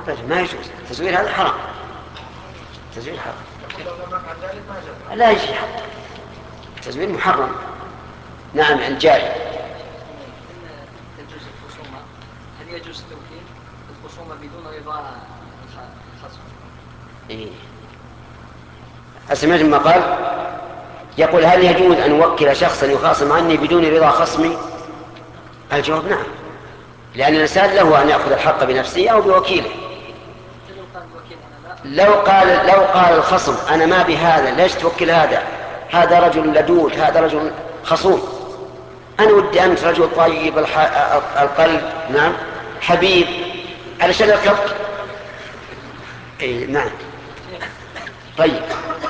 ما يجوز التزوير، هذا حرام، التزوير حرام. لا يجي حتى التزوير محرم. نعم عن جاري. تجوز الخصومة، هل يجوز التوكيل الخصومة بدون رضا الخصم؟ إيه. أسمعت ما قال، يقول هل يجوز أن أوكل شخصا يخاصم عني بدون رضا خصمي؟ الجواب نعم، لأن الإنسان له أن يأخذ الحق بنفسه أو بوكيله. لو قال الخصم أنا ما بهذا، ليش توكل هذا رجل لدود، هذا رجل خصوم، أنا ودي أنت رجل طيب القلب، نعم حبيب، علشان أركبك. إيه نعم. طيب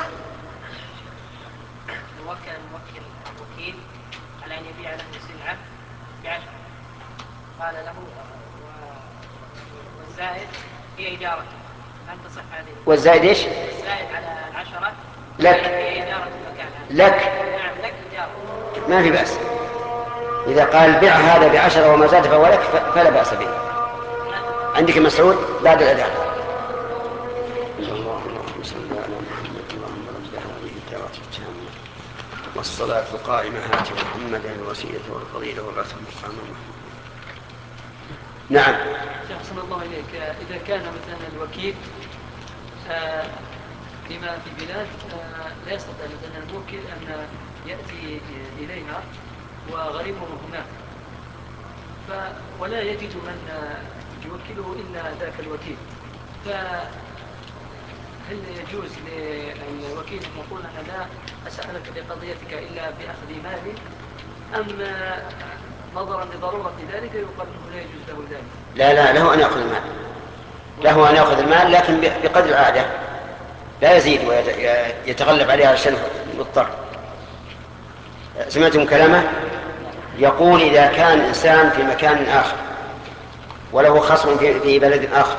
الوكيل على أن يبيع له سلعة ب10 قال له والزائد هي إجارته، هل تصح هذه؟ والزائد إيش؟ الزائد على 10 لك. هي إجارة المكان. لك. نعم لك إجارة. ما في بأس، إذا قال بيع هذا ب10 وما زاد فهو لك فلا بأس به. عندك مسعود بعد الأذان. اللهم صل على محمد. اللهم رب هذه الدعوة التامة والصلاة القائمة هات محمدا الوسيلة والفضيلة والبعث المقام محمود. نعم. أحسن الله إليك. إذا كان مثلا الوكيل لما في البلاد لا يستطيع مثلا الموكل أن يأتي إليها وغريمه هناك، ولا يجد من يوكله إلا ذاك الوكيل، فهل يجوز للوكيل أن يقول أنا لا أسألك بقضيتك إلا بأخذ مال، أم نظرا لضرورة ذلك يقال أنه لا يجوز له ذلك؟ لا له أن يأخذ المال، له أن يأخذ المال لكن بقدر العادة، لا يزيد ويتغلب عليها عشان مضطر. سمعتم كلامه؟ يقول إذا كان إنسان في مكان آخر وله خصم في بلد آخر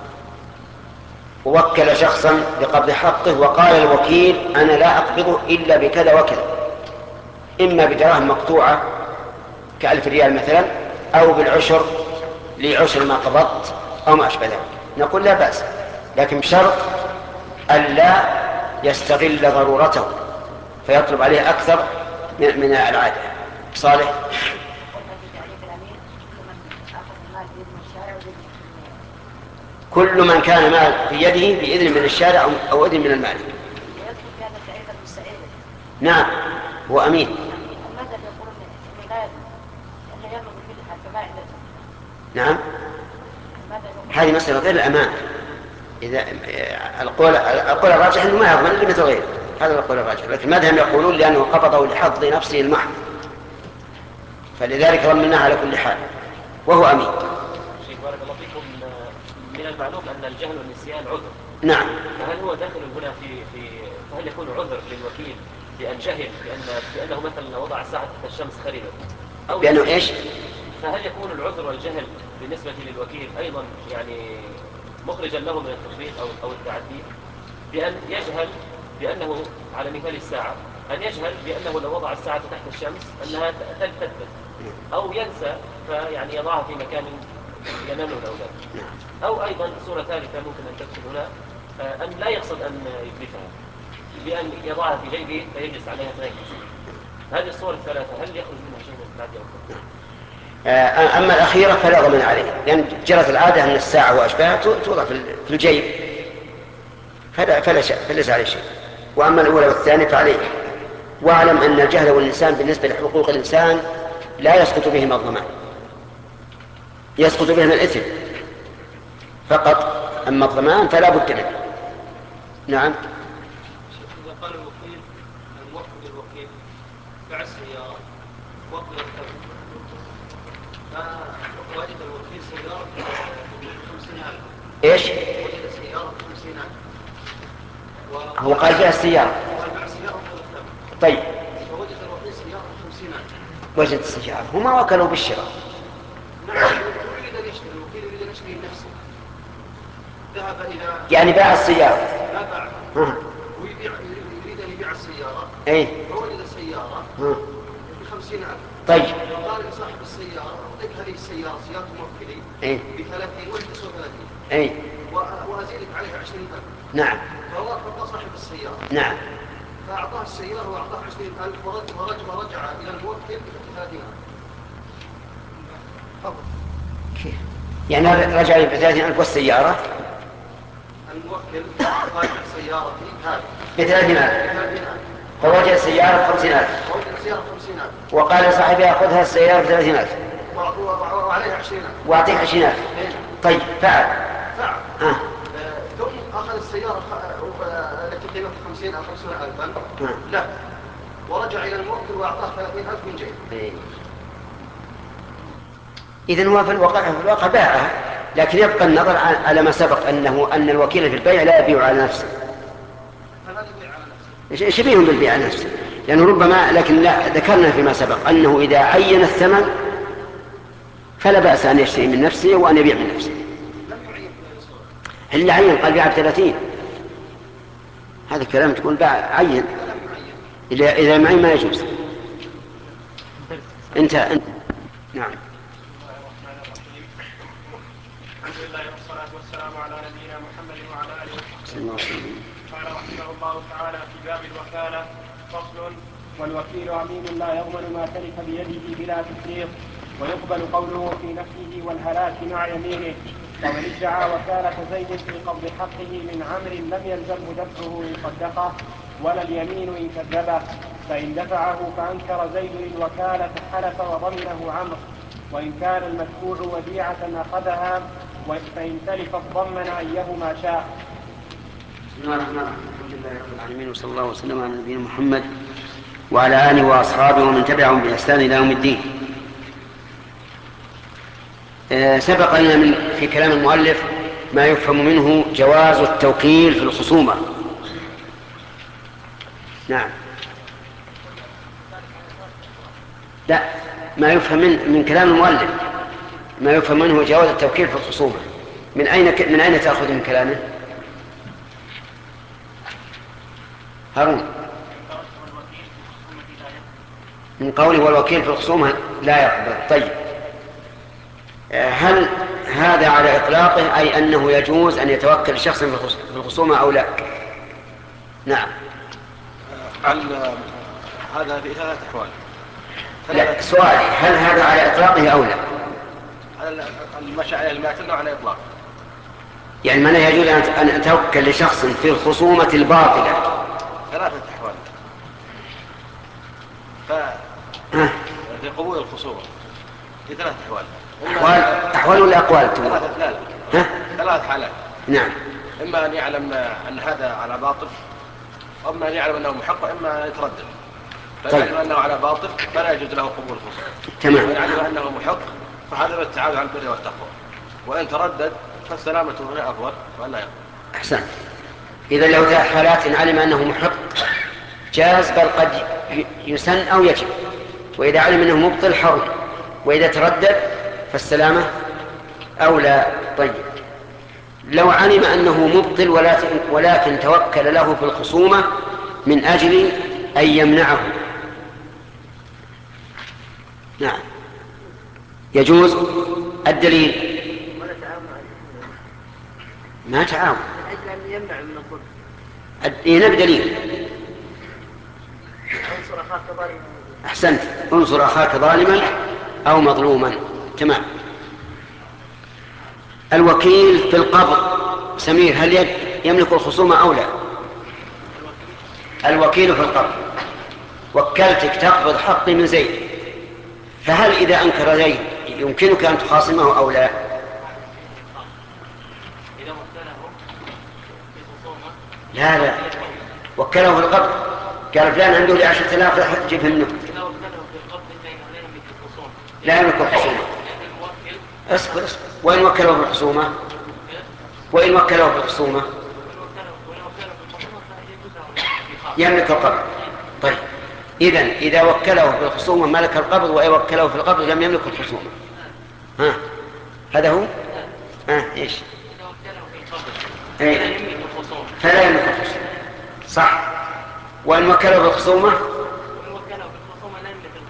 ووكل شخصا بقبض حقه وقال الوكيل أنا لا أقبضه إلا بكذا وكذا، إما بدراهم مقطوعة ك1000 ريال مثلا، أو بالعشر لعشر ما قبضت أو ما أشبه ذلك، نقول لا بأس، لكن بشرط ألا يستغل ضرورته فيطلب عليه أكثر من العادة. صالح. كل من كان مال في يده بإذن من الشارع أو إذن من المالك. نعم هو أمين. نعم هذه مسألة غير الأمان. إذا القول الراجح أنه ما يضمن إلا مثل غيره، هذا القول الراجح، لكن المذهب يقولون لأنه قبضه لحظ نفسه المحض فلذلك ضمناه على كل حال وهو أمين. شيخ بارك الله فيكم، من المعلوم أن الجهل والنسيان عذر. نعم. فهل هو داخل هنا فهل يكون عذر للوكيل بأن جهل بأنه مثلا وضع الساعة تحت الشمس خربت أو بأنه إيش؟ فهل يكون العذر والجهل بالنسبة للوكيل أيضا يعني مخرجا له من التفريط أو التعدي، بأن يجهل بأنه على مثال الساعة، أن يجهل بأنه لو وضع الساعة تحت الشمس أنها تثبت، أو ينسى فيعني يضعها في مكان ينام الأولاد، أو أيضا صورة ثالثة ممكن أن تدخل هنا، أن لا يقصد أن يتلفها بأن يضعها في جيبه فيجلس عليها فينكس. هذه الصور الثلاثة هل يخرج منها شيء من التعدي أو لا؟ أما الأخيرة فلا ضمان عليه، لأن جرت العادة أن الساعة وأشباهها توضع في الجيب فليس عليه شيء. وأما الأولى والثانية فعليه. واعلم أن الجهل والنسيان بالنسبة لحقوق الإنسان لا يسقط بهما الضمان، يسقط بهما الإثم فقط، أما الضمان فلا بد منه. نعم. إذا قال الوكيل الموكل للوكيل باع السيارة وكل الثمن، فوجد الوكيل سيارة ب50,000. إيش؟ وجد سيارة ب50,000. هو قال بيع السيارة. قال باع السيارة وكل الثمن. طيب. فوجد الوكيل سيارة ب50,000. وجد السيارة، هما وكلوا بالشراء. نعم يريد أن يشتري، الوكيل يريد أن يشتري لنفسه. ذهب إلى يعني باع السيارة. لا باعها. يريد أن يبيع السيارة. أي. فوجد السيارة ب50,000. طيب. قال لصاحب السيارة أعطيك هذه السيارة سيارة موكلي أي. ب30 وأنت تسوى 30. أي. وأزيدك عليها 20,000. نعم. فهو صاحب السيارة. نعم. فأعطاه السيارة وأعطاه 20,000 ورجع إلى الموكل ب30,000. كيف؟ يعني رجع ب 30,000 والسيارة؟ الموكل صاحب سيارتي هذه ب 30,000. فوجد السيارة ب 50,000. ووجد السيارة ب50,000. وقال لصاحبها خذها السيارة ب 30,000. وعليها 20,000. وأعطيك 20,000. طيب فعل. ثم أخذ السيارة التي قيمتها 50 أو 50,000 لا، ورجع إلى الموكل وأعطاه 30,000 من جيبه. إذن هو في الواقع باعها، لكن يبقى النظر على ما سبق أن الوكيل في البيع لا يبيع على نفسه. فلا يبيع على نفسه. شبيه بالبيع على نفسه، لأنه ربما، لكن لا، ذكرنا فيما سبق أنه إذا عين الثمن فلا بأس أن يشتري من نفسه وأن يبيع من نفسه. إلا عين، قال بيع ب30. هذا الكلام تقول باع عين، إذا معين ما يجوز. انت نعم. الحمد لله والصلاة والسلام على نبينا محمد وعلى آله وصحبه وسلم. قال رحمه الله تعالى في باب الوكالة: فصل: والوكيل أمين لا يضمن ما تلف بيده بلا تفريط، ويقبل قوله في نفيه والهلاك مع يمينه. ومن ادعى وكالة زيد في قبض حقه من عمرو لم يلزمه دفعه إن صدقه ولا اليمين إن كذبه، فإن دفعه فأنكر زيد الوكالة حلف وضمنه عمرو، وإن كان المدفوع وديعة أخذها، فإن تلفت ضمن أيهما شاء. بسم الله الرحمن الرحيم. الحمد لله رب العالمين، وصلى الله وسلم على نبينا محمد وعلى آله وأصحابه ومن تبعهم بإحسان إلى يوم الدين. سبق لنا في كلام المؤلف ما يفهم منه جواز التوكيل في الخصومة. نعم. لا، ما يفهم من كلام المؤلف ما يفهم منه جواز التوكيل في الخصومة. من أين تأخذ من كلامه؟ هارون. من قوله والوكيل في الخصومة لا يقبل. طيب، هل هذا على إطلاقه أي أنه يجوز أن يتوكل شخص في الخصومة أو لا؟ نعم. هذا في ثلاثة أحوال. لا، سؤالي هل هذا على إطلاقه أو لا؟ المشي عليه المعتمد على إطلاقه. يعني من يجوز أن أتوكل لشخص في الخصومة الباطلة؟ ثلاثة أحوال. في قبول الخصومة في ثلاثة أحوال. أحوال ولا أقوال؟ ثلاث حالات. نعم. إما أن يعلم أن هذا على باطل، أما أن يعلم أنه محق، وإما أن يتردد. فيعلم أنه على باطل فلا يجوز له قبول الخصومة. تمام. ويعلم أنه محق فهذا بالتعاون على البر والتقوى. وإن تردد فالسلامة هنا أفضل وأن لا يقبل. أحسن. إذا له ثلاث حالات: علم أنه محق جاز، بل قد يسن أو يجب. وإذا علم أنه مبطل حرم. وإذا تردد فالسلامة أولى. طيب، لو علم أنه مبطل ولكن توكل له في الخصومة من أجل أن يمنعه، نعم، يجوز. الدليل ما تعاون من أجل أن يمنع من الظلم. نبي دليل. انصر أخاك ظالما. أحسنت، انصر أخاك ظالما أو مظلوما. تمام. الوكيل في القبض، سمير، هل يملك الخصومة أو لا؟ الوكيل في القبض، وكلتك تقبض حقي من زيد، فهل إذا أنكر زيد يمكنك أن تخاصمه أو لا؟ لا، وكله في القبض، قال فلان عنده لي 10,000 جيبه منه. لا يملك الخصومة. اصبر. وإن وكله في الخصومة؟ وإن وكله في الخصومة يملك القبض. طيب، إذا وكله في الخصومة ملك القبض، وإن وكله في القبض لم يملك الخصومة. هذا هو. إيش؟ فلا يملك الخصومة، صح. وإن وكله في الخصومة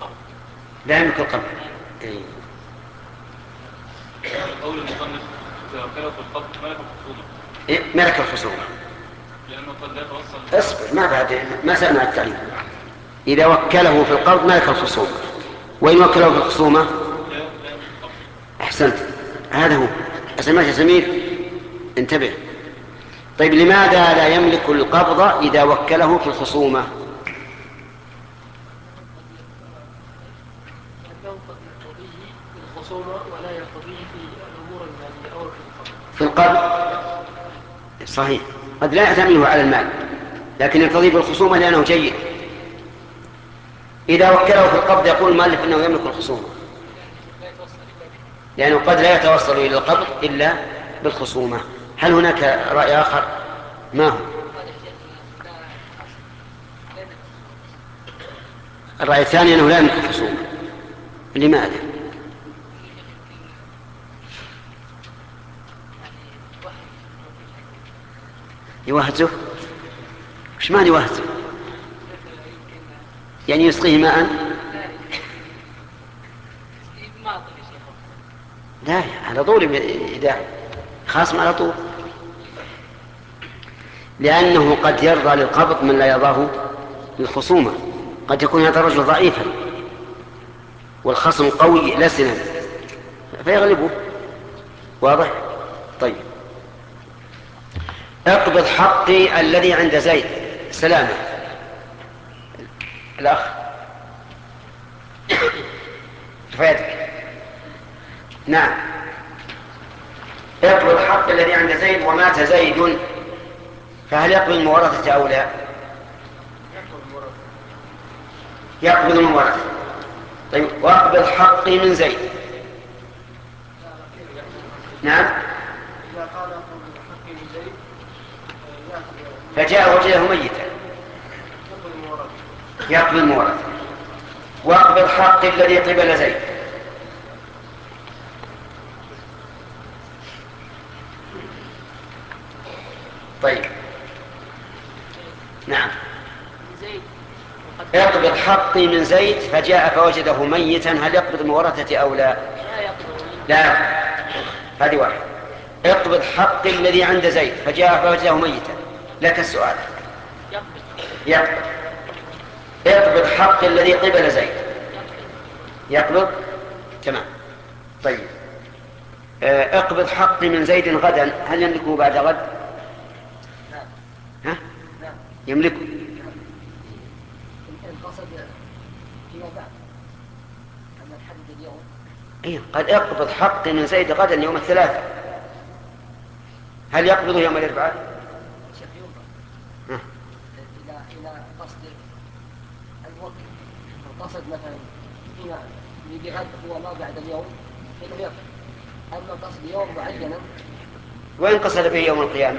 لا يملك القبض. قول المصنف إذا وكله في القبض ملك الخصومة. ملك الخصومة. لأنه قد لا يتوصل. اصبر ما سألنا التعليم. إذا وكله في القبض ملك الخصومة، وإن وكله في الخصومة لا أحسنت. هذا هو. أسمعت يا سمير؟ انتبه. طيب لماذا لا يملك القبض إذا وكله في الخصومة؟ أنه قد يقتضيه في الخصومة ولا يقتضيه في الأمور المالية أو في القبض صحيح، قد لا يعتمده على المال، لكن يقتضيه في الخصومة لأنه جيد. إذا وكله في القبض يقول المؤلف أنه يملك الخصومة، لأنه قد لا يتوصل إلى القبض إلا بالخصومة. هل هناك رأي آخر؟ ما هو الرأي الثاني؟ أنه لا يملك الخصومة. لماذا؟ يوهزه؟ وش معنى يوهزه؟ يعني يسقيه ماء؟ لا، على طول إذا خاصم على طول، لأنه قد يرضى للقبض من لا يرضاه للخصومة. قد يكون هذا الرجل ضعيفا والخصم قوي لسنا فيغلبه. واضح؟ طيب. اقبض حقي الذي عند زيد. سلامة الأخ فيدك. نعم. اقبض حق الذي عند زيد ومات زيد، فهل يقبض المورثة أو لا؟ يقبض المورثة. طيب واقبض حقي من زيد. نعم. فجاء وجده ميتا يقبض المورثة. واقبض حقي الذي قبل زيد. طيب نعم. اقبض حقي من زيد فجاء فوجده ميتا، هل يقبض المورثة أو لا؟ لا. هذه واحد. اقبض حقي الذي عند زيد فجاء فوجده ميتا. لك السؤال. يقبض. اقبض حقي الذي قبل زيد. يقبض. تمام. طيب اقبض حقي من زيد غدا، هل يملكه بعد غد؟ ها؟ يملكه. القصد فيما بعد أما الحدد اليوم. إيه قد اقبض حقي من زيد غدا يوم الثلاثاء، هل يقبضه يوم الأربعاء؟ إلى قصد الوقت. القصد مثلا فيما بغد هو ما بعد اليوم حينه يقبض. أما قصد يوم معينا وين قصد به يوم القيامة؟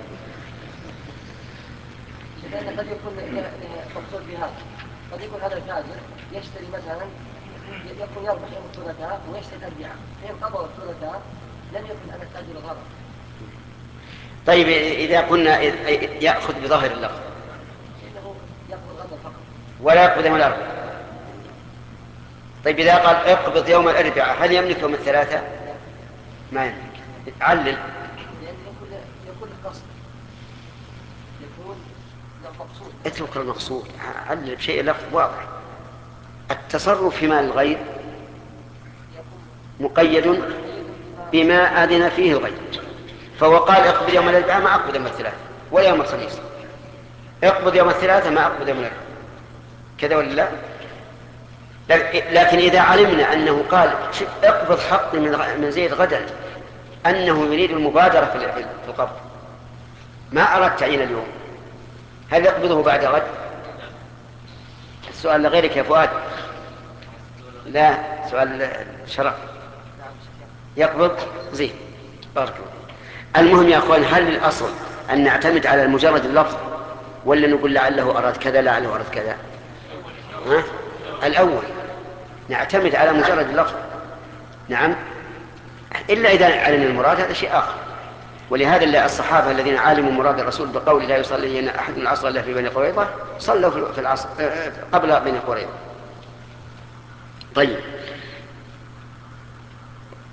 لأن قد يكون مقصود بهذا، قد يكون هذا التاجر يشتري مثلا يكون يربح يوم الثلاثاء ويشتري الأربعاء، فإن قبض الثلاثاء لم يكن هذا التاجر غرض. طيب إذا قلنا يأخذ بظاهر اللفظ إنه يقبض غدا فقط ولا يقبض يوم الأربعاء. طيب إذا قال اقبض يوم الأربعاء، هل يملك يوم الثلاثاء؟ ما يملك. علل. لأن يكون القصد يكون المقصود. اترك المقصود، علل بشيء لفظ واضح. التصرف في مال الغير مقيد بما أذن فيه الغير، فهو قال اقبض يوم الأربعاء ما أقبض يوم الثلاثاء ولا يوم الخميس، اقبض يوم الثلاثاء ما أقبض يوم الأربعاء، كذا ولا لا؟ لكن إذا علمنا أنه قال اقبض حقي من زيد غدا، أنه يريد المبادرة في القبض، ما أراد تعيين اليوم، هل يقبضه بعد غد؟ السؤال لغيرك يا فؤاد. لا، سؤال شرف. يقبض زين. بارك الله. المهم يا أخوان، هل الأصل أن نعتمد على مجرد اللفظ ولا نقول لعله أراد كذا لعله أراد كذا؟ ها؟ الأول نعتمد على مجرد اللفظ. نعم. إلا إذا علم المراد هذا شيء آخر. ولهذا الصحابة الذين علموا مراد الرسول بقول لا يصلي أحد من العصر إلا في بني قريظة صلوا في العصر قبل بني قريظة. طيب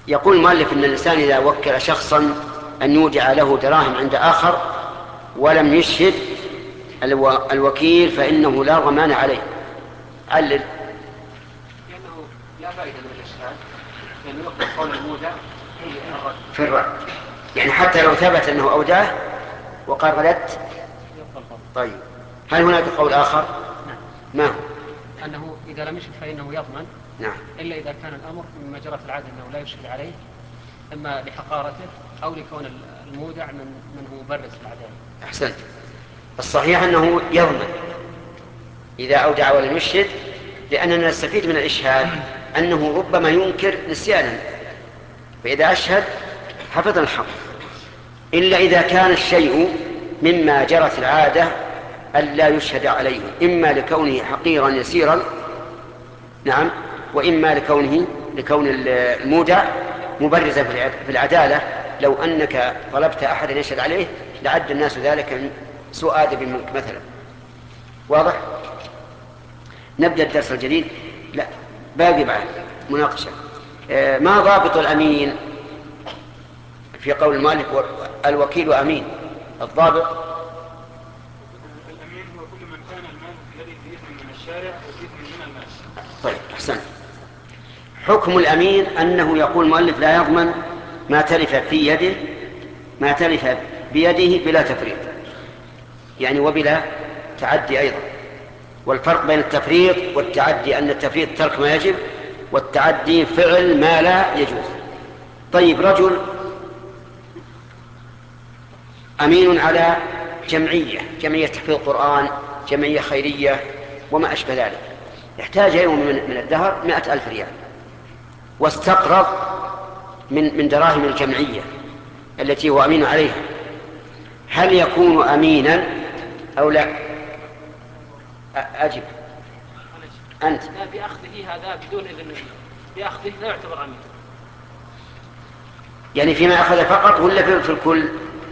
يقول المؤلف أن الإنسان إذا وكل شخصا أن يودع له دراهم عند آخر ولم يشهد الوكيل فإنه لا ضمان عليه. علل. لأنه لا فائدة من الإشهاد، لأنه يقبل قول المودع في الرد، يعني حتى لو ثبت أنه أودعه وقال ردت. طيب، هل هناك قول آخر؟ ما هو؟ أنه إذا لم يشهد فإنه يضمن. نعم. إلا إذا كان الأمر مما جرت العادة أنه لا يشهد عليه، إما لحقارته أو لكون المودع من هو مبرز في العدالة. أحسنت. الصحيح أنه يضمن إذا أودع ولم يشهد، لأننا نستفيد من الإشهاد أنه ربما ينكر نسيانا، فإذا أشهد حفظ الحق. إلا إذا كان الشيء مما جرت العادة ألا يشهد عليه، إما لكونه حقيرا يسيرا، نعم، وإما لكون المودع مبرزا في العدالة. لو أنك طلبت أحدا يشهد عليه لعد الناس ذلك من سوء أدب منك مثلا. واضح؟ نبدأ الدرس الجديد. لا، باقي بعد مناقشة. ما ضابط الأمين في قول المؤلف الوكيل أمين؟ الضابط الأمين هو كل من كان المال الذي بإذن من الشارع وبإذن من الناس. طيب، أحسن. حكم الأمين أنه يقول المؤلف لا يضمن ما تلف بيده بلا تفريط، يعني وبلا تعدي أيضا. والفرق بين التفريط والتعدي أن التفريط ترك ما يجب، والتعدي فعل ما لا يجوز. طيب، رجل أمين على جمعية تحفيظ القرآن، جمعية خيرية وما أشبه ذلك، يحتاج يوم من الدهر 100,000 ريال، واستقرض من دراهم الجمعية التي هو أمين عليها، هل يكون أمينا أو لا؟ أجب أنت. لا، بأخذه هذا بدون إذن، بأخذه لا يعتبر أمين. يعني فيما أخذ فقط ولا في الكل؟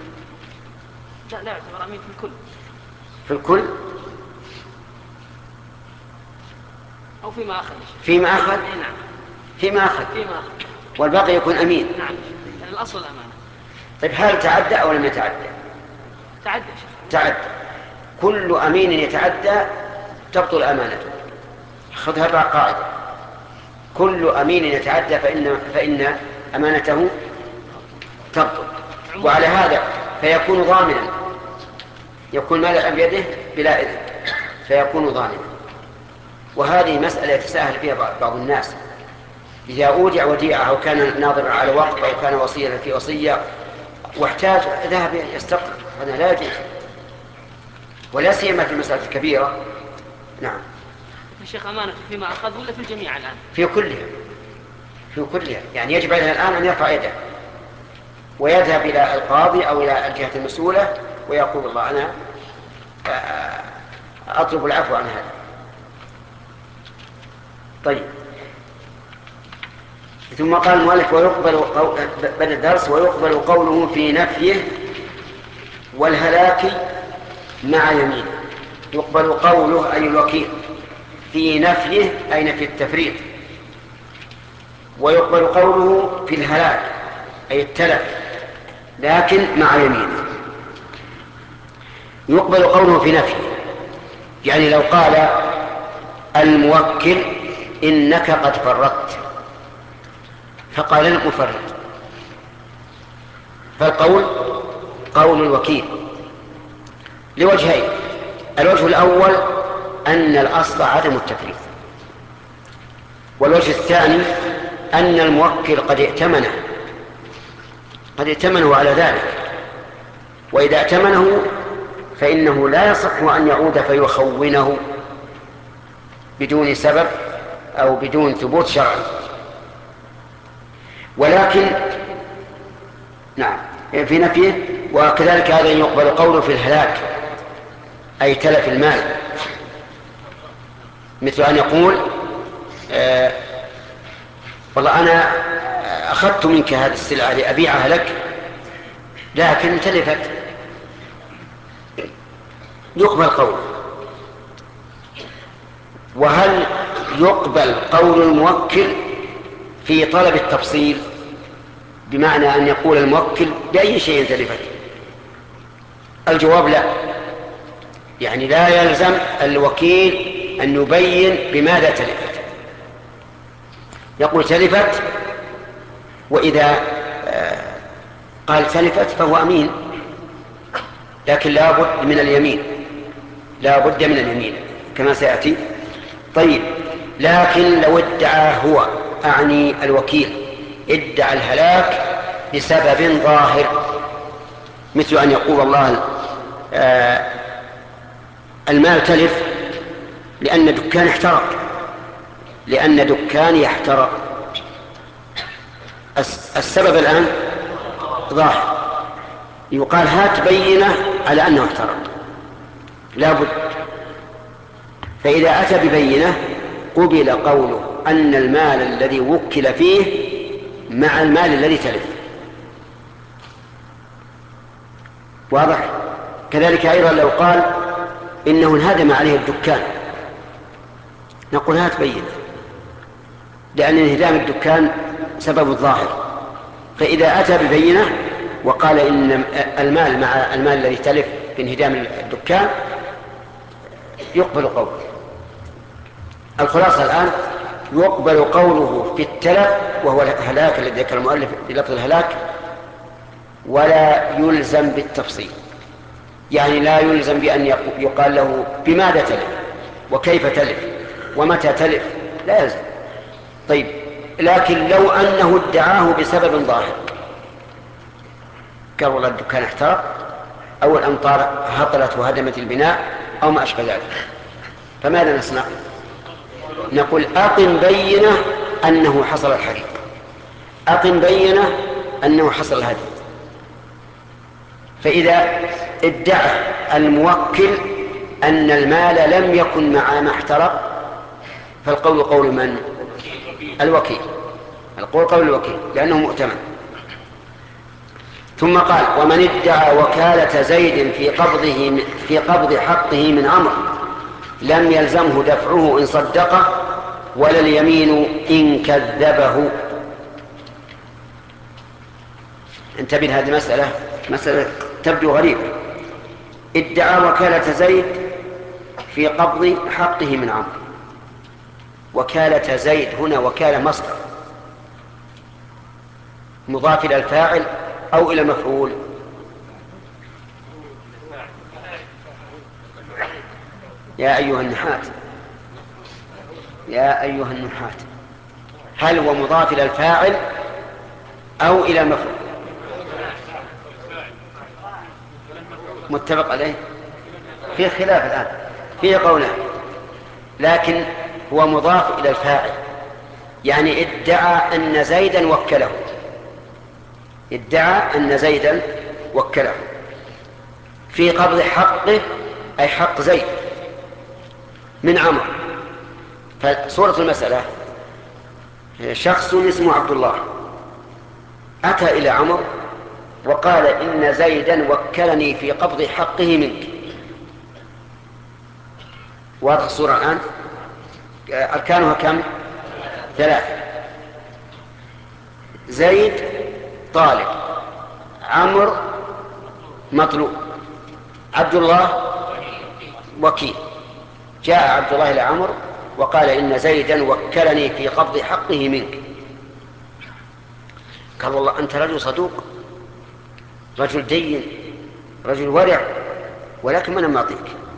لا يعتبر أمين في الكل. في الكل أو فيما أخذ. فيما أخذ. نعم. فيما أخذ والباقي يكون أمين. نعم، يعني الأصل الأمانة. طيب، هل تعدى أو لم يتعدى؟ تعدى. كل أمين يتعدى تبطل أمانته. خذها بقى قاعدة: كل أمين يتعدى فإن أمانته تبطل. وعلى هذا فيكون ضامنا، يكون مال بيده بلا إذن فيكون ضامنا. وهذه مسألة يتساهل فيها بعض الناس، إذا أودع وديعة أو كان ناظرا على وقت أو كان وصيا في وصية واحتاج ذهب يستقر، هذا لا يجوز، ولا سيما في المسألة الكبيرة. نعم. الشيخ أمانة فيما أخذ ولا في الجميع الآن؟ في كلها، يعني يجب عليه الآن أن يرفع يده ويذهب إلى القاضي أو إلى الجهة المسؤولة ويقول الله أنا أطلب العفو عن هذا. طيب، ثم قال المؤلف بدأ الدرس: ويقبل قوله في نفيه والهلاك مع يمينه. يقبل قوله أي الوكيل في نفيه أي نفي التفريط، ويقبل قوله في الهلاك أي التلف لكن مع يمينه. يقبل قوله في نفيه، يعني لو قال الموكل إنك قد فرطت فقال لم أفرط، فالقول قول الوكيل لوجهين: الوجه الأول أن الأصل عدم التفريط، والوجه الثاني أن الموكل قد ائتمنه على ذلك، وإذا ائتمنه فإنه لا يصح أن يعود فيخونه بدون سبب أو بدون ثبوت شرعي. ولكن نعم في نفيه. وكذلك هذا يقبل قوله في الهلاك أي تلف المال، مثل أن يقول والله أنا أخذت منك هذه السلعة لأبيعها لك لكن تلفت، يقبل قوله. وهل يقبل قول الموكل في طلب التفصيل؟ بمعنى أن يقول الموكل بأي شيء تلفت؟ الجواب لا، يعني لا يلزم الوكيل أن يبين بماذا تلفت. يقول تلفت، وإذا قال تلفت فهو أمين، لكن لا بد من اليمين، لا بد من اليمين كما سيأتي. طيب، لكن لو ادعى هو، أعني الوكيل، ادعى الهلاك بسبب ظاهر، مثل أن يقول الله المال تلف لأن دكان احترق، لأن دكاني احترق. السبب الآن ظاهر، يقال هات بينة على أنه احترق، لا بد. فإذا أتى ببينة قبل قوله أن المال الذي وكل فيه مع المال الذي تلف. واضح؟ كذلك أيضا لو قال إنه انهدم عليه الدكان، نقول هات بينة، لأن انهدام الدكان سبب ظاهر. فإذا أتى ببينة وقال إن المال مع المال الذي تلف في انهدام الدكان يقبل قوله. الخلاصة الآن يقبل قوله في التلف وهو الهلاك الذي ذكر المؤلف بلفظ الهلاك، ولا يلزم بالتفصيل، يعني لا يلزم بأن يقال له بماذا تلف وكيف تلف ومتى تلف، لا يلزم. طيب، لكن لو أنه ادعاه بسبب ظاهر، قال والله الدكان احترق أو الأمطار هطلت وهدمت البناء أو ما أشبه ذلك، فماذا نصنع؟ نقول أقم بينة أنه حصل الحريق، أقم بينة أنه حصل الهدم. فإذا ادعى الموكل أن المال لم يكن مع ما احترق فالقول قول من؟ الوكيل. القول قول الوكيل لأنه مؤتمن. ثم قال ومن ادعى وكالة زيد في قبض حقه من عمرو لم يلزمه دفعه إن صدقه ولا اليمين إن كذبه. انتبه لهذه مسألة تبدو غريبة. ادعى وكالة زيد في قبض حقه من عمرو. وكالة زيد هنا وكالة مصدر مضاف إلى الفاعل أو إلى مفعول؟ يا أيها النحات، يا أيها النحات، هل هو مضاف إلى الفاعل أو إلى مفعول؟ متفق عليه؟ في خلاف الآن، فيه قولان، لكن هو مضاف إلى الفاعل، يعني ادعى أن زيدا وكله، ادعى أن زيدا وكله في قبض حقه أي حق زيد من عمرو. فصورة المسألة شخص اسمه عبد الله أتى إلى عمرو وقال إن زيدا وكلني في قبض حقه منك. واضح الصورة الآن؟ أركانها كم؟ 3. زيد طالب، عمرو مطلوب، عبد الله وكيل. جاء عبد الله إلى عمرو وقال إن زيدا وكلني في قبض حقه منك. قال والله أنت رجل صدوق، رجل دين، رجل ورع، ولكن من معطيك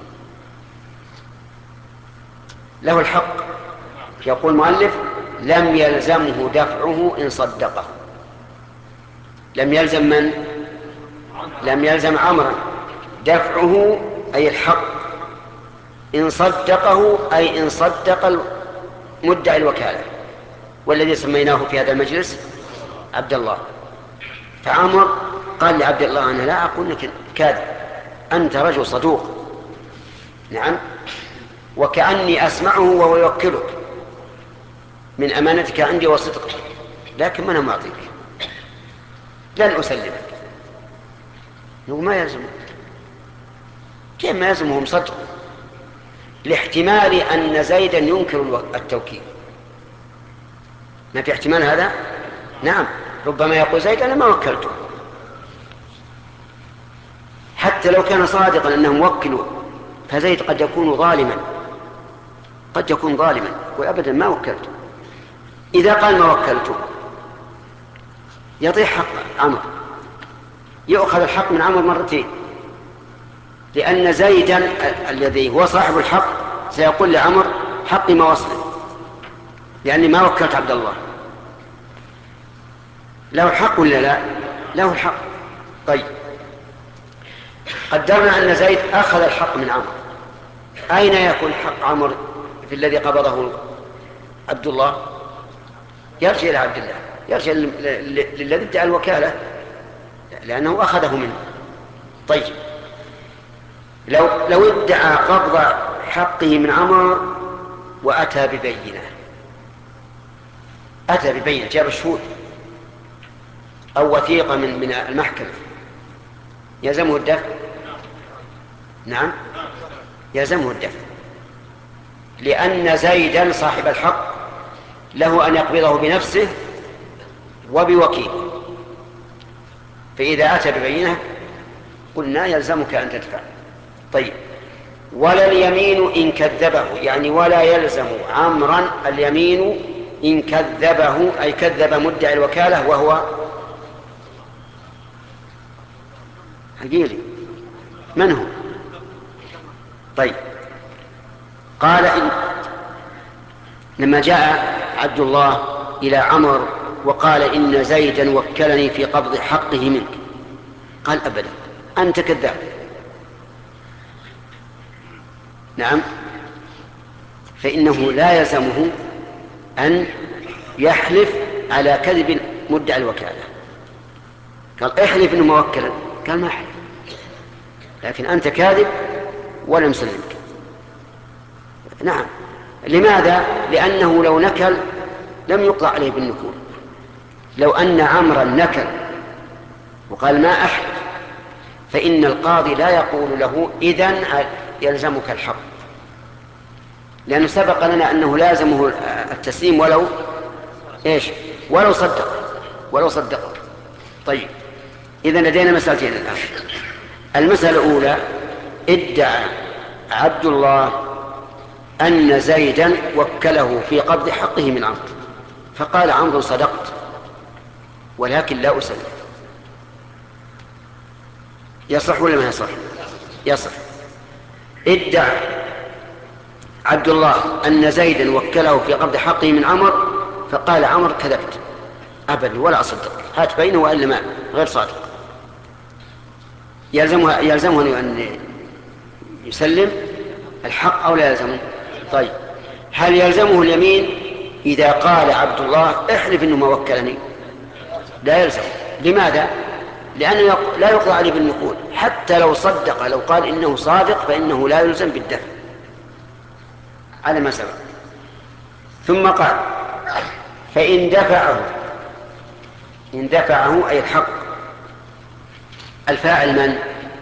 له الحق. يقول المؤلف لم يلزمه دفعه إن صدقه. لم يلزم من؟ لم يلزم عمرا دفعه أي الحق، إن صدقه أي إن صدق مدعي الوكالة، والذي سميناه في هذا المجلس عبد الله. فعمر قال لعبد الله أنا لا أقول لك كاذب، أنت رجل صدوق، نعم، وكأني أسمعه وهو يوكلك من أمانتك عندي وصدقك، لكن من معطيك لن أسلمك. يقول ما يلزمه. كيف ما يلزمهم صدق؟ لاحتمال أن زيدا ينكر التوكيل. ما في احتمال هذا؟ نعم، ربما يقول زيد أنا ما وكلته، حتى لو كان صادقا أنه موكل، فزيد قد يكون ظالما، قد يكون ظالما وأبدا ما وكلته. إذا قال ما وكلته يضيع حق عمرو، يؤخذ الحق من عمرو مرتين، لأن زيدا الذي هو صاحب الحق سيقول لعمرو حقي ما وصله، لأني ما وكلت عبد الله. له الحق ولا لا؟ له الحق. طيب قدرنا أن زيد أخذ الحق من عمرو، أين يكون حق عمرو في الذي قبضه عبد الله؟ يرجع إلى عبد الله، يرجع للذي ادعى الوكالة لأنه أخذه منه. طيب لو ادعى قبض حقه من عمرو وأتى ببينة، أتى ببينة، جاب الشهود أو وثيقة من المحكمة، يلزمه الدفع؟ نعم يلزمه الدفع، لأن زيدا صاحب الحق له أن يقبضه بنفسه وبوكيل، فإذا أتى ببينة قلنا يلزمك أن تدفع. طيب ولا اليمين إن كذبه، يعني ولا يلزم عمرا اليمين إن كذبه، أي كذب مدعي الوكالة وهو حقيقي من هو؟ طيب قال لما جاء عبد الله إلى عمرو وقال إن زيدا وكلني في قبض حقه منك، قال أبدا أنت كذاب. نعم، فإنه لا يلزمه أن يحلف على كذب مدعي الوكالة. قال احلف إنه موكلا، قال ما أحلف، لكن أنت كاذب ولم سلمك. نعم، لماذا؟ لأنه لو نكل لم يقضى عليه بالنكول. لو أن عمرا نكل وقال ما أحلف، فإن القاضي لا يقول له إذن يلزمك الحق، لأنه سبق لنا أنه لازمه التسليم ولو صدق. طيب إذن لدينا مسألتين الآن. المسألة الأولى ادعى عبد الله أن زيدا وكله في قبض حقه من عمرو، فقال عمرو صدقت ولكن لا أسلم، يصح ولا ما يصح؟ يصح. ادعى عبد الله أن زيدا وكله في قبض حقه من عمرو، فقال عمرو كذبت أبدا ولا أصدق، هات بينه وإلا ما غير صادق، يلزمه أن يسلم الحق أو لا يلزمه؟ طيب هل يلزمه اليمين إذا قال عبد الله احلف إنه ما وكلني؟ لا يلزم. لماذا؟ لأنه لا يقضى عليه بالنقود، حتى لو صدق، لو قال إنه صادق فإنه لا يلزم بالدفع على ما سبق. ثم قال فإن دفعه، إن دفعه أي الحق، الفاعل من؟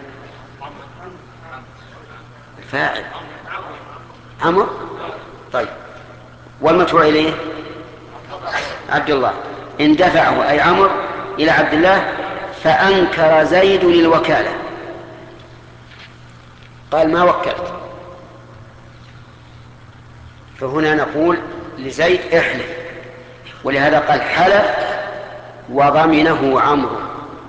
الفاعل عمرو. طيب والمدفوع إليه عبد الله. إن دفعه أي عمرو إلى عبد الله فأنكر زيد للوكالة، قال ما وكلت، فهنا نقول لزيد احلف، ولهذا قال حلف وضمنه عمرو.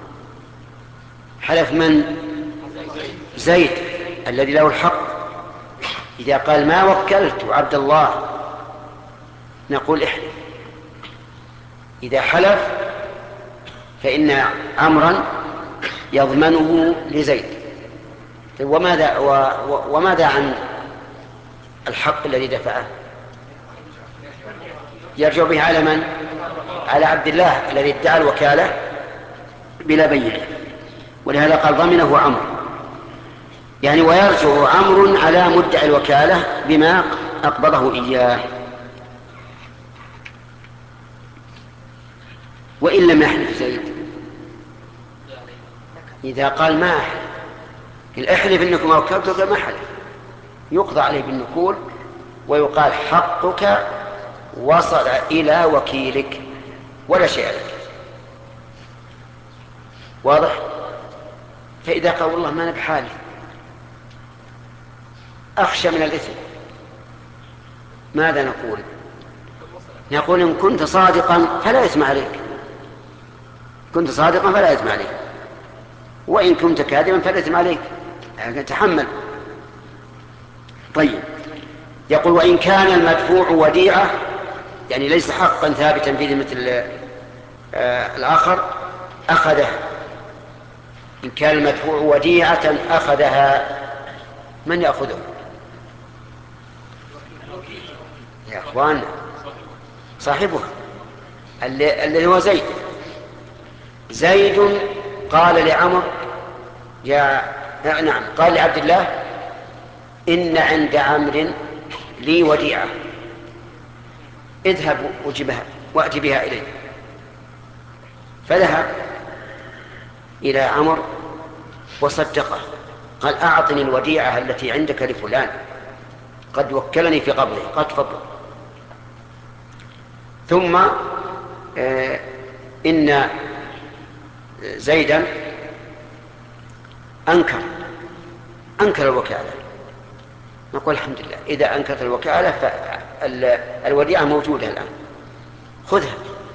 حلف من؟ زيد الذي له الحق. إذا قال ما وكلت عبد الله نقول احلف. إذا حلف فإن عمرا يضمنه لزيد. وماذا عن الحق الذي دفعه؟ يرجع به على من؟ على عبد الله الذي ادعى الوكالة بلا بينة، ولهذا قال ضمنه عمرو، يعني ويرجع عمرو على مدعي الوكالة بما أقبضه إياه. وإن لم يحلف زيد، إذا قال ما أحلف، احلف إنكم ما وكلته، قال ما حلف، يقضى عليه بالنكول ويقال حقك وصل إلى وكيلك ولا شيء لك. واضح؟ فإذا قال والله ما أنا بحالي أخشى من الإثم، ماذا نقول؟ نقول إن كنت صادقا فلا إثم عليك، كنت صادقا فلا إثم عليك، وإن كنت كاذبا فلا إثم عليك، تحمل. طيب، يقول وإن كان المدفوع وديعة، يعني ليس حقا ثابتا في مثل الآخر، أخذها. إن كان المدفوع وديعة أخذها، من يأخذه؟ يا أخوان صاحبها الذي هو زيد. زيد قال لعمر نعم، قال لعبد الله إن عند عمرو لي وديعة، اذهب وجبها وأت بها إليه. فذهب إلى عمرو وصدقه، قال أعطني الوديعة التي عندك لفلان، قد وكلني في قبضه، قد تفضل. ثم إن زيدا أنكر الوكالة. نقول الحمد لله، إذا أنكرت الوكالة فالوديعة موجودة الآن، خذها.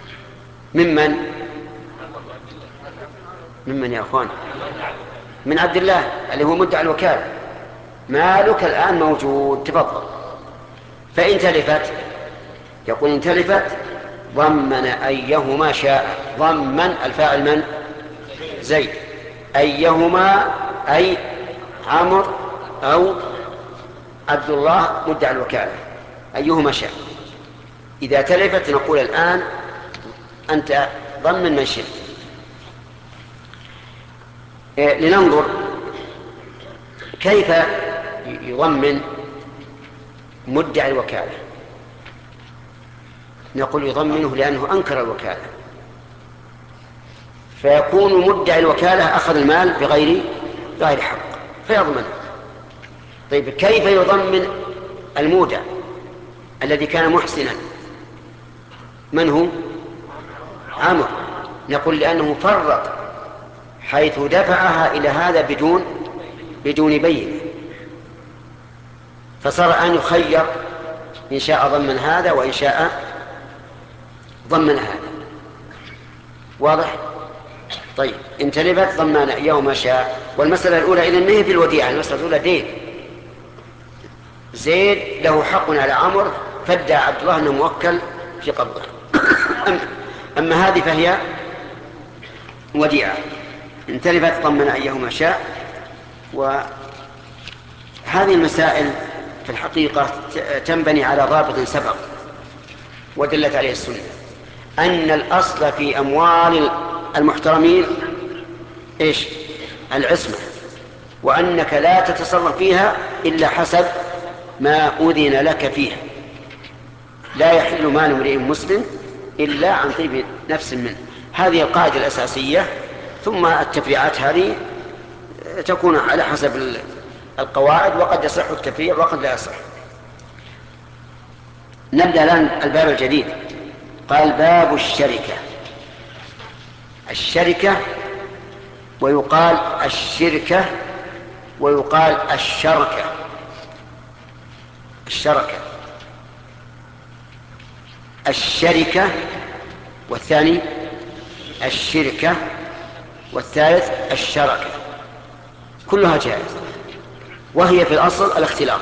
ممن يا أخوان؟ من عبد الله اللي هو مدعي الوكالة، مالك الآن موجود، تفضل. فإن تلفت، يقول إن تلفت ضمن أيهما شاء. ضمن الفاعل من؟ زيد. أيهما أي عمرو أو عبد الله مدعي الوكالة، أيهما شاء. إذا تلفت نقول الآن أنت ضمن من شئت. لننظر كيف يضمن مدعي الوكالة. نقول يضمنه لأنه أنكر الوكالة، فيكون مدعي الوكالة أخذ المال بغير حق فيضمن. طيب، كيف يضمن المودع الذي كان محسنا؟ من هو؟ عمرو. نقول لأنه فرط، حيث دفعها إلى هذا بدون بينة، فصار أن يخير إن شاء ضمن هذا وإن شاء ضمن هذا. واضح؟ طيب، إن تلفت ضمن يوم شاء. والمسألة الأولى إذن ما هي في الوديعة، المسألة الأولى دين. زيد له حق على عمرو، فادعى عبد الله أنه موكل في قبضه. أما هذه فهي وديعة، إن تلفت ضمن أيهما شاء. وهذه المسائل في الحقيقة تنبني على ضابط سبق ودلت عليه السنة، أن الأصل في أموال المحترمين إيش؟ العصمة، وأنك لا تتصرف فيها إلا حسب ما أذن لك فيها. لا يحل مال امرئ مسلم إلا عن طيب نفس منه. هذه القاعدة الأساسية، ثم التفريعات هذه تكون على حسب القواعد، وقد يصح التفريع وقد لا يصح. نبدأ الآن الباب الجديد. قال باب الشركة. الشركة ويقال الشركة ويقال الشركة. الشركة، والثاني الشركة، والثالث الشركة، كلها جائزة. وهي في الأصل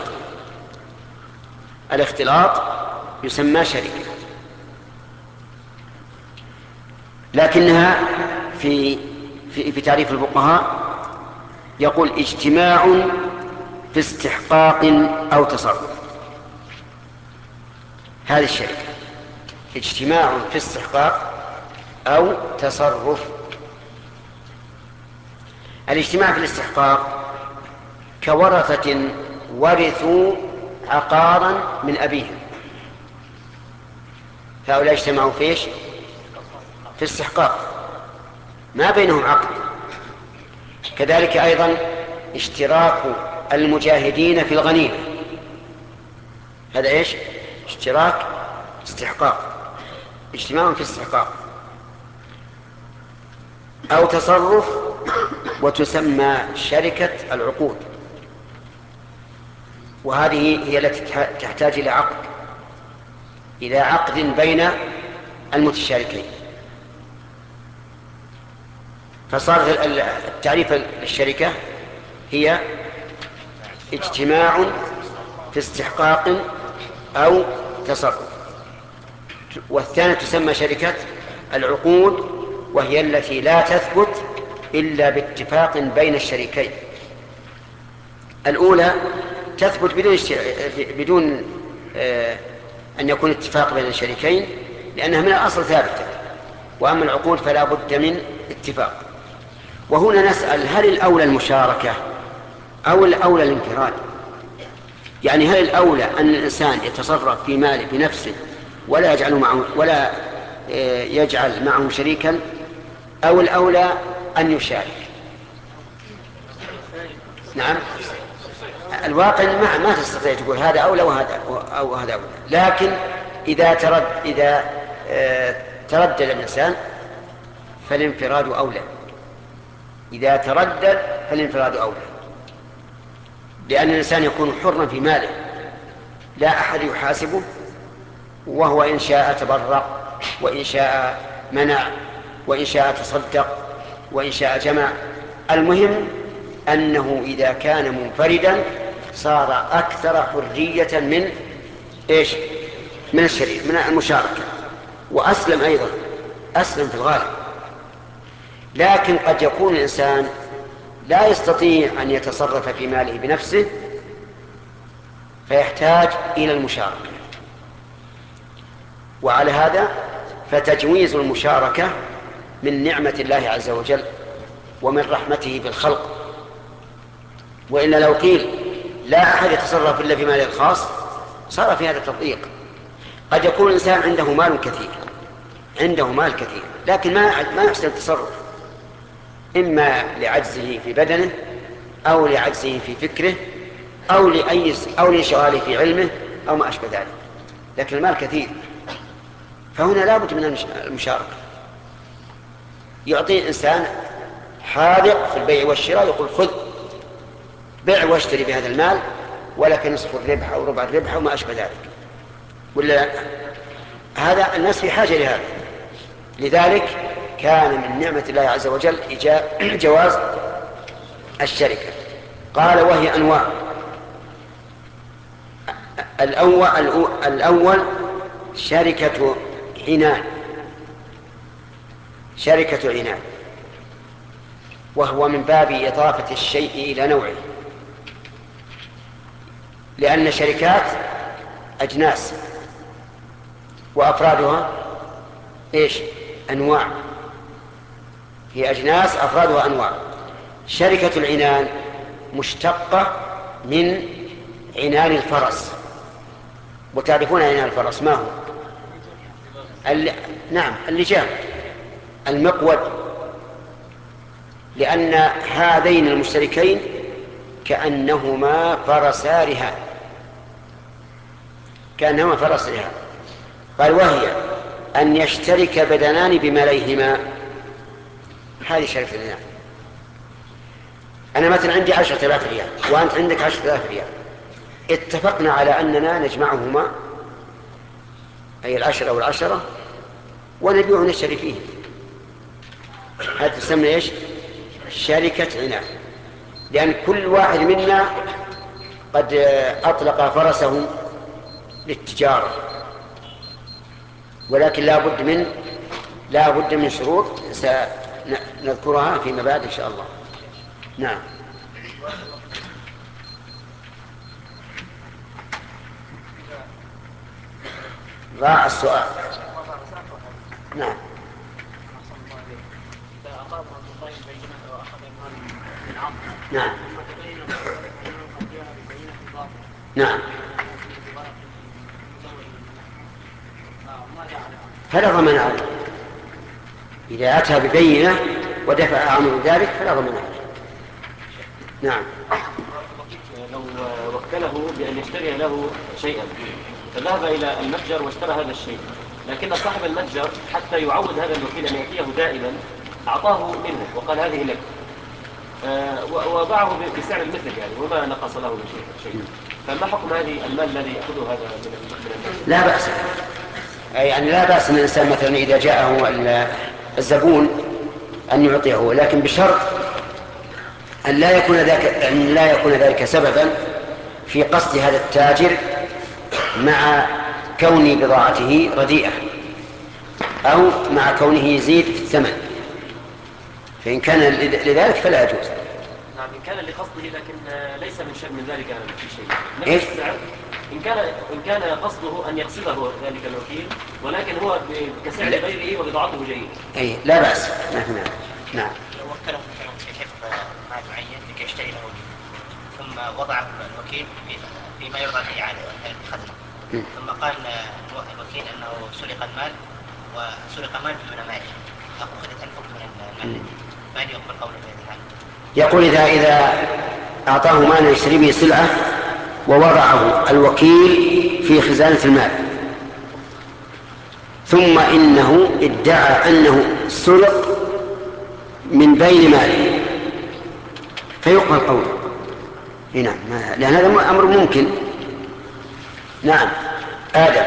الاختلاط يسمى شركة، لكنها في تعريف الفقهاء يقول اجتماع في استحقاق أو تصرف. هذه الشركة اجتماع في استحقاق أو تصرف. الاجتماع في الاستحقاق كورثة ورثوا عقارا من أبيهم، هؤلاء اجتمعوا فيش؟ في استحقاق، ما بينهم عقد. كذلك أيضا اشتراك المجاهدين في الغنيمة، هذا ايش؟ اشتراك استحقاق، اجتماع في استحقاق. أو تصرف، وتسمى شركة العقود، وهذه هي التي تحتاج إلى عقد بين المتشاركين. فصار التعريف الشركة هي اجتماع في استحقاق أو تصرف. والثانية تسمى شركة العقود، وهي التي لا تثبت إلا باتفاق بين الشريكين. الأولى تثبت بدون أن يكون اتفاق بين الشريكين، لأنها من الأصل ثابتة. وأما العقود فلا بد من اتفاق. وهنا نسأل: هل الأولى المشاركة أو الأولى الانفراد؟ يعني هل الأولى أن الإنسان يتصرف في ماله بنفسه ولا يجعل معه شريكا، أو الأولى أن يشارك؟ نعم، الواقع ما تستطيع تقول هذا أولى وهذا أولى، لكن إذا تردد الإنسان فالانفراد أولى. إذا تردد فالانفراد أولى، لأن الإنسان يكون حرا في ماله، لا أحد يحاسبه، وهو إن شاء تبرع، وإن شاء منع، وإن شاء تصدق، وإن شاء جمع. المهم أنه إذا كان منفردا صار أكثر حرية من إيش؟ من الشريك، من المشاركة، وأسلم أيضا، أسلم في الغالب. لكن قد يكون الإنسان لا يستطيع أن يتصرف في ماله بنفسه فيحتاج إلى المشاركة، وعلى هذا فتجويز المشاركة من نعمة الله عز وجل ومن رحمته بالخلق. وإلا لو قيل لا أحد يتصرف إلا في ماله الخاص صار في هذا تضييق. قد يكون الإنسان عنده مال كثير، لكن ما يحسن التصرف، إما لعجزه في بدنه، أو لعجزه في فكره، أو لانشغاله في علمه، أو ما أشبه ذلك. لكن المال كثير، فهنا لا بد من المشاركة. يعطي الإنسان حاذق في البيع والشراء، يقول: خذ بيع واشتري بهذا المال، ولك نصف الربح أو ربع الربح وما أشبه ذلك. ولا هذا الناس في حاجة لهذا. لذلك كان من نعمة الله عز وجل جواز الشركة. قال: وهي أنواع. الأول شركة عنان، وهو من باب إضافة الشيء إلى نوعه، لأن الشركات أجناس وأفرادها إيش؟ أنواع. هي أجناس، أفرادها أنواع. شركة العنان مشتقة من عنان الفرس، وتعرفون عنان الفرس ما هو؟ نعم، اللجام، المقود. لأن هذين المشتركين كأنهما فرسا رهان، قال: وهي أن يشترك بدنان بماليهما. هذه شركة العنان. أنا مثلا عندي 10,000 ريال وأنت عندك 10,000 ريال، اتفقنا على أننا نجمعهما، أي 10 و10، ونبيع ونشتري فيه. هذا تسمى إيش؟ شركة عنان، لأن كل واحد منا قد أطلق فرسه للتجارة، ولكن لا بد من شروط سنذكرها فيما بعد إن شاء الله. نعم. ضاع السؤال. نعم. نعم. نعم. فلا ضمان عليه. إذا أتى ببينة ودفع عمل ذلك فلا ضمان عليه. نعم. لو وكله بأن يشتري له شيئا، فذهب إلى المتجر واشترى هذا الشيء، لكن صاحب المتجر حتى يعود هذا الوكيل أن يأتيه دائما أعطاه منه وقال هذه لك، وباعه بسعر المثل يعني وما نقص له من شيء، فما حكم هذه المال الذي يأخذه هذا من الناس؟ لا بأس، يعني لا بأس أن الإنسان مثلا إذا جاءه الزبون أن يعطيه، لكن بشرط أن لا يكون ذلك سببا في قصد هذا التاجر مع كون بضاعته رديئة أو مع كونه يزيد في الثمن، فإن كان لذلك فلا يجوز. نعم، إن كان لقصده لكن ليس من ذلك في شيء. إيش؟ إن كان قصده أن يقصده ذلك الوكيل ولكن هو كسعر غيره وبضاعته جيدة. أي لا بأس، ما في مانع. نعم. لو وكله مثلا في حفظ مال معين لكي يشتري له ثم وضع الوكيل فيما يرضى الإعادة الخزنة، ثم قال الوكيل أنه سرق المال وسرق مال دون مال، أخذت أنفق من المال، فهل يقبل قوله في هذه الحالة؟ يقول إذا أعطاه مالا يشتري به سلعة ووضعه الوكيل في خزانة المال ثم إنه ادعى أنه سرق من بين ماله فيقبل قوله. نعم، لأن هذا أمر ممكن. نعم. آدم.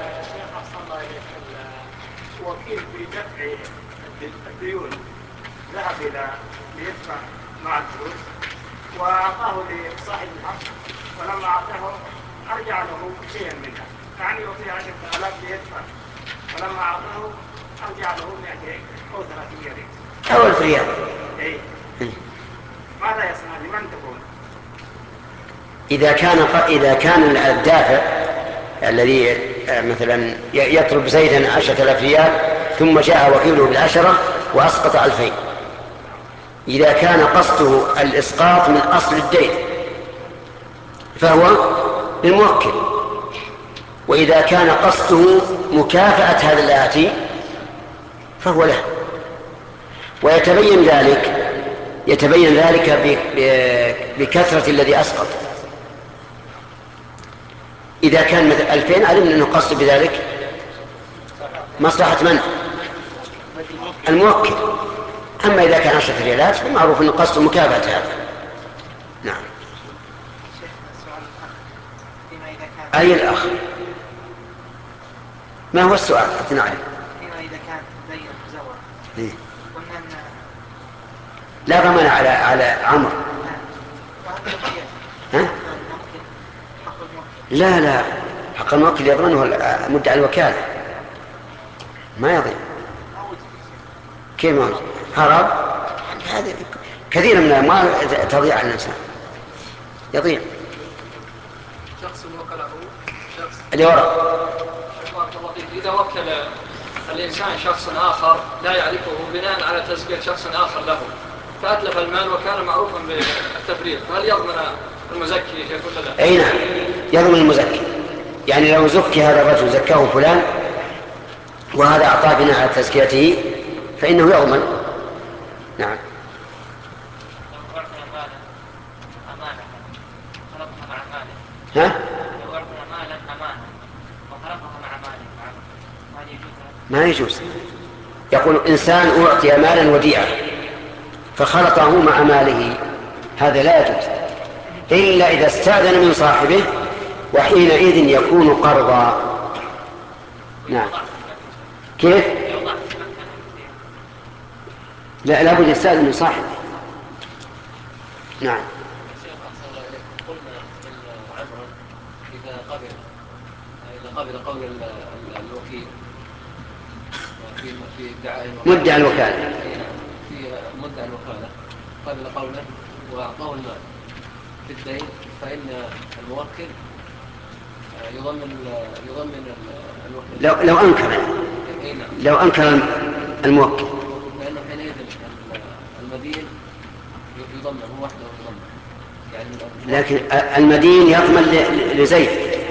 وكيل في دفع الديون ذهب ليدفع مع الفلوس وأعطاه لصاحب الحق، ولما أعطاه أرجع له شيئا منها، يعني يعطيه 10,000 ليدفع، ولما أعطاه أرجع له 200 أو 300 ريال أو 1000 ريال. ماذا يصنع؟ لمن تكون؟ إذا كان الدافع الذي مثلا يطلب زيدا 10,000 ريال ثم جاء وكيله ب10 وأسقط 2000، إذا كان قصده الإسقاط من أصل الدين فهو للموكل، وإذا كان قصده مكافأة هذا الآتي فهو له. ويتبين ذلك بكثرة الذي أسقط. إذا كان مثل 2000 علمنا أنه قصد بذلك مصلحة من؟ الموكل. أما إذا كان 10 ريالات فمعروف أنه قصد مكافأة هذا. نعم. أي الأخ؟ ما هو السؤال؟ أعطنا عليه. إذا كان دين مزور قلنا أن لا ضمان على عمرو. ها؟ لا، حق الموكل يضمنه مدعي الوكالة، ما يضمن. كيف ما هرب؟ هذا كثير من الأموال تضيع على الإنسان، يضيع. شخص وكله شخص اللي وراء. إذا وكل الإنسان شخص آخر لا يعرفه بناء على تزكية شخص آخر له فأتلف المال وكان معروفا بالتفريط، فهل يضمن المزكي يقول لا؟ أي نعم، يضمن المزكي. يعني لو زكي هذا الرجل زكاه فلان وهذا أعطاه بناء على تزكيته فإنه يضمن. نعم. ها؟ ما يجوز. يقول إنسان أعطي مالا وديعا فخلطه مع ماله، هذا لا يجوز إلا إذا استأذن من صاحبه وحينئذ يكون قرضا. نعم. كيف؟ لا بد يستأذن من صاحبه. نعم. إذا قبل قول الوكيل في ادعاء مدعي الوكالة، في مدعي الوكالة قبل قوله وأعطاه المال في الدين، فإن الموكل يضمن الوكيل لو أنكر الموكل فإنه حينئذ المدين يضمن هو وحده يضمن. لكن المدين يضمن لزيد،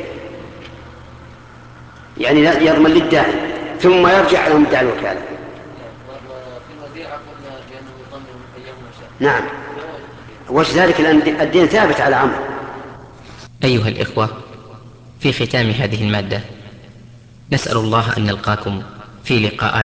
يعني يضمن للدائن ثم يرجع على مدعي الوكالة. وفي الوديعة قلنا بأنه يضمن أيهما شاء. نعم. وجه ذلك الدين ثابت على عمل. أيها الإخوة، في ختام هذه المادة نسأل الله أن نلقاكم في لقاءات